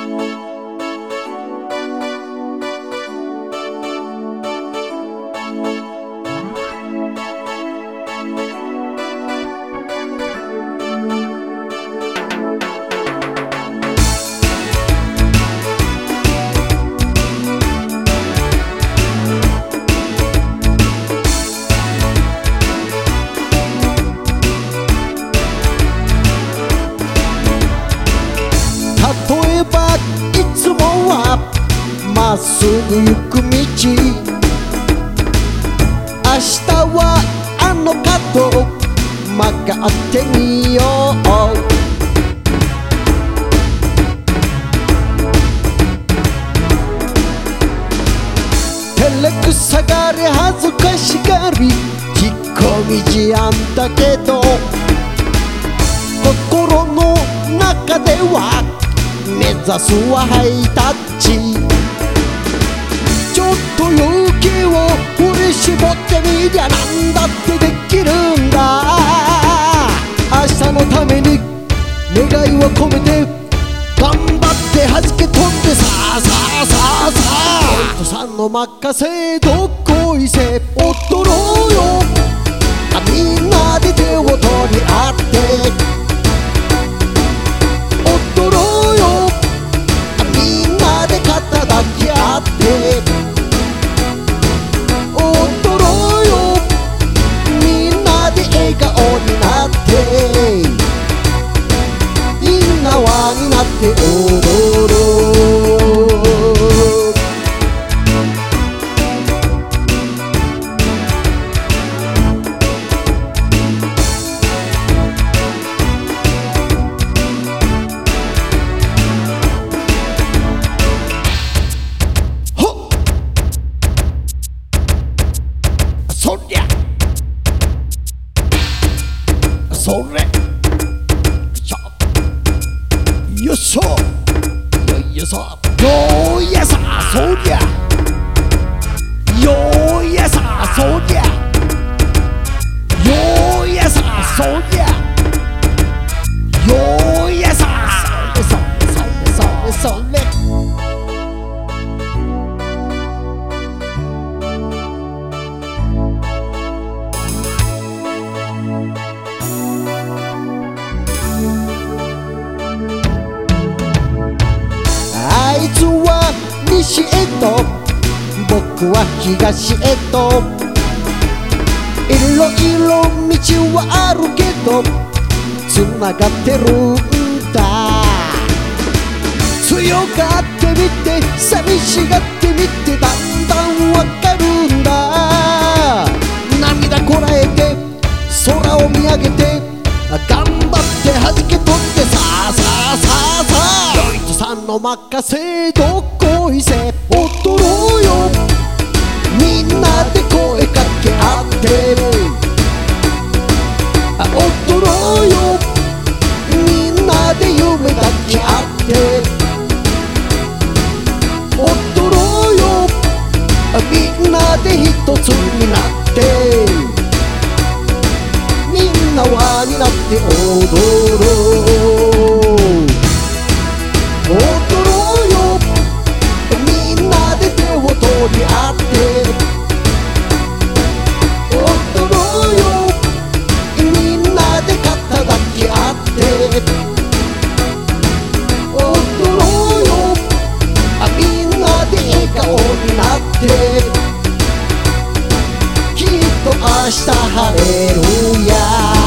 例えばいつもはまっすぐ行く道、明日はあの角曲がってみよう。照れくさがり恥ずかしがり引っ込み思案だけど、心の中では目指すはハイタッチ。ちょっと勇気を振り絞ってみりゃなんだってできるんだ。明日のために願いを込めて頑張って弾け飛んで、さあさあさあさあお父さんの任せどっこいせ踊ろうよ。みんなで手を取り合って踊ろうよ。みんなで肩抱き合って踊ろうよ。みんなで笑顔になってみんな輪になって踊ろう。そりゃそれよっしょよいしょよいやさそりゃよいやさそりゃよいやさそりゃよいやさそれそれそれそれそれ。あいつは西へと僕は東へと、いろいろ道はあるけどつながってるんだ。強がってみて寂しがってみてだんだんわかるんだ。涙こらえて空を見上げて頑張って弾け飛んで、さあさあさあさあよいとさんの任せどっこいせ踊ろうよ。みんなで声かけ合って踊ろうよ。みんなで夢抱き合って踊ろうよ。みんなで一つになってみんな輪になって踊ろう。踊ろうよ。みんなで手を取り合って踊ろうよ。みんなで肩抱き合って踊ろうよ。みんなで笑顔になってきっと明日晴れるや。